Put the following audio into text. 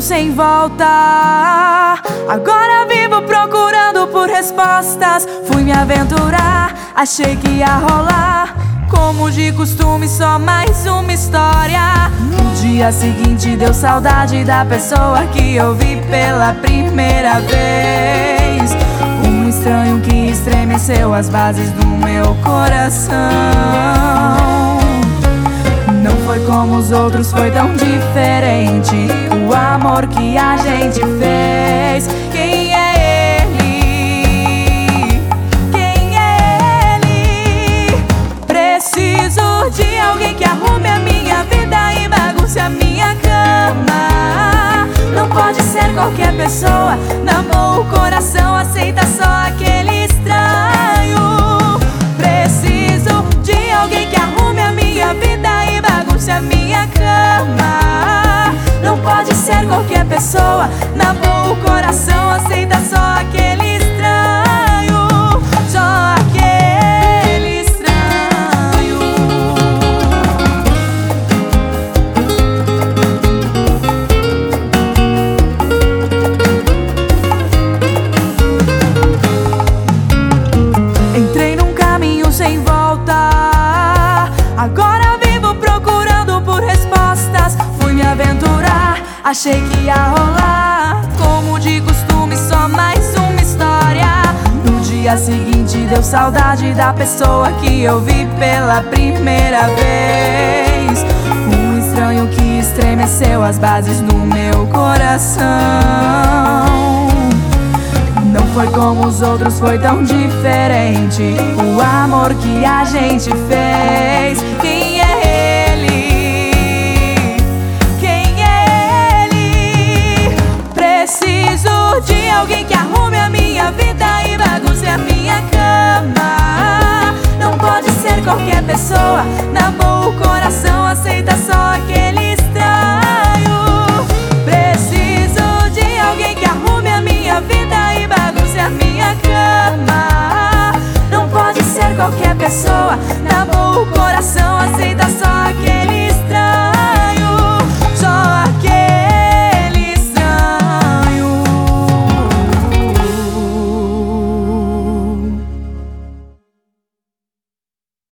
sem volta. Agora vivo procurando por respostas. Fui me aventurar, achei que ia rolar. Como de costume, só mais uma história. No dia seguinte deu saudade da pessoa que eu vi pela primeira vez. Um estranho que estremeceu as bases do meu coração. Não foi como os outros, foi tão diferente. O amor que a gente fez. Quem é ele? Quem é ele? Preciso de alguém que arrume a minha vida e bagunce a minha cama. Não pode ser qualquer pessoa. Namorou o coração, aceita só aquele estranho. Preciso de alguém que arrume a minha vida e bagunce a minha cama. Não pode ser qualquer pessoa. Namorou o coração, aceita só aquele estranho. Só aquele estranho. Entrei num caminho sem volta. Agora vivo procurando por respostas. Fui me aventurar, achei que ia rolar. Como de costume, só mais uma história. No dia seguinte deu saudade da pessoa que eu vi pela primeira vez. Um estranho que estremeceu as bases do meu coração. Não foi como os outros, foi tão diferente. O amor que a gente fez. Quem é ele? Quem é ele? Preciso de alguém que arrume a minha vida e bagunce a minha cama. Não pode ser qualquer pessoa. Namorou o coração, aceita só aquele estranho. Preciso de alguém que arrume a minha vida e bagunce a minha cama. Não pode ser qualquer pessoa. Namorou o coração,